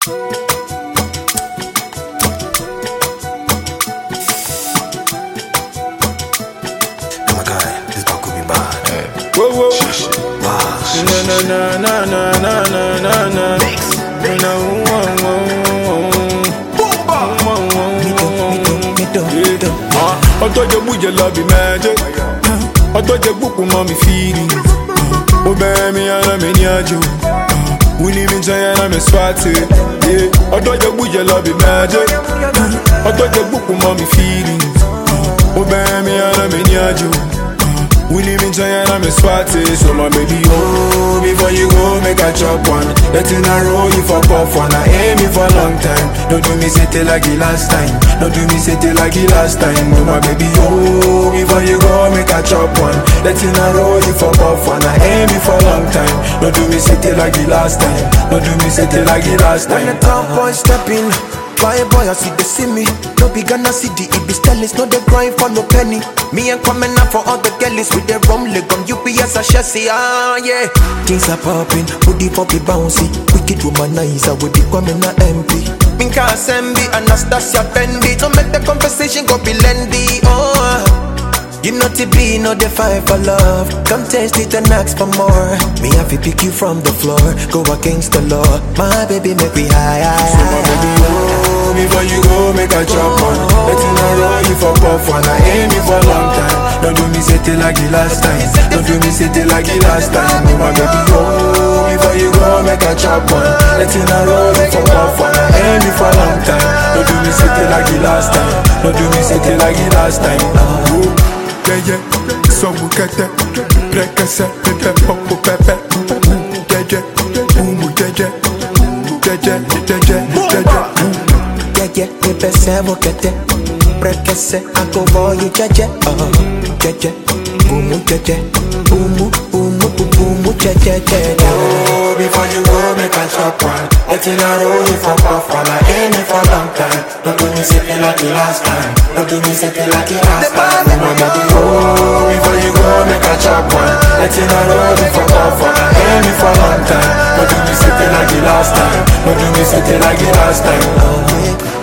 my guy, this guy could be bad. Whoa, whoa. Wow. Na. Ọtọ́jọ́ bújẹ lọ bí mẹ́jẹ́, ọtọ́jọ́ gbùkù mọ́ mi fìrí. Ó bẹ̀rẹ̀ mi ara mi ní àjò, wúni mi jẹ́ ara mi swati. Ọtọ́jọ́ bújẹ lọ bí mẹ́jẹ́, ọtọ́jọ́ gbùkù mọ́ mi fìrí. Ó bẹ̀rẹ̀ mi ara mi ní àjò, wúni mi jẹ́ ara mi swati. So my baby, oh, before you go, make a chop one. Let in a roll, you for puff one. I aim you for a long time. Don't do me say it like the last time. Don't do me say it like the last time. Oh my baby, oh, before you go, make a chop one. Let in a roll, you for puff one. I aim you for a long time. Don't do me say it like the last time. Don't do me say it like the last time. When the top boy step in, why boy I see they see me. No be gonna see the it be stylish, no they grind for no penny. Me and coming up for all the girlies with their rum leg on UPS a chassis, yeah. Things are popping, booty poppy bouncy. Wicked womanizer with the coming a MP. Minka Assembly, Anastasia Fendi. To make the conversation go be lengthy, oh. You know to be, no they fight for love. Come taste it and ask for more. Me have to pick you from the floor, go against the law. My baby make me high. So my baby, oh, before you go, make a chop one. Let in a roll, you for puff one. I aim you for a long time. Don't do me say it like the last time. Don't do me say it like the last time. Oh my baby, oh, before you go, make a chop one. Let in a roll, you for puff one. I aim you for a long time. Don't do me say it like the last time. Don't do me say it like the last time. Yeah, so we get that. Break us up, pepe, popo, pepe. Yeah, pepe se boquete. Breakese, I go for you, jeje. Jeje, boomu, jeje. Boomu, boomu, boomu, jeje, jeje. Oh, before you go, make a chop one. Let in a roll, you for puff one. I aim it for a long time. Don't do me say it like the last time. Don't do me say it like the last time. Oh, baby, oh, before you go, make a chop one. Let in a roll, you for puff one. I aim it for a long time. Don't do me say it like the last time. Don't do me say it like the last time.